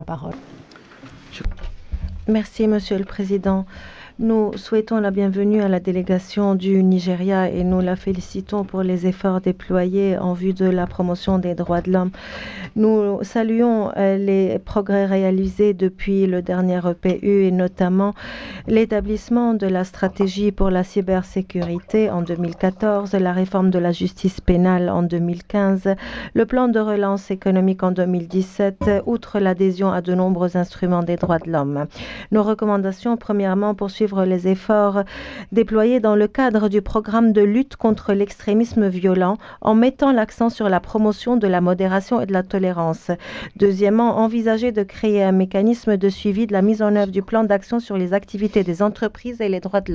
parole. Merci, Monsieur le Président. Nous souhaitons la bienvenue à la délégation du Nigeria et nous la félicitons pour les efforts déployés en vue de la promotion des droits de l'homme. Nous saluons les progrès réalisés depuis le dernier EPU et notamment l'établissement de la stratégie pour la cybersécurité en 2014, la réforme de la justice pénale en 2015, le plan de relance économique en 2017, outre l'adhésion à de nombreux instruments des droits de l'homme. Nos recommandations, premièrement, poursuivre les efforts déployés dans le cadre du programme de lutte contre l'extrémisme violent en mettant l'accent sur la promotion de la modération et de la tolérance. Deuxièmement, envisager de créer un mécanisme de suivi de la mise en œuvre du plan d'action sur les activités des entreprises et les droits de l'homme.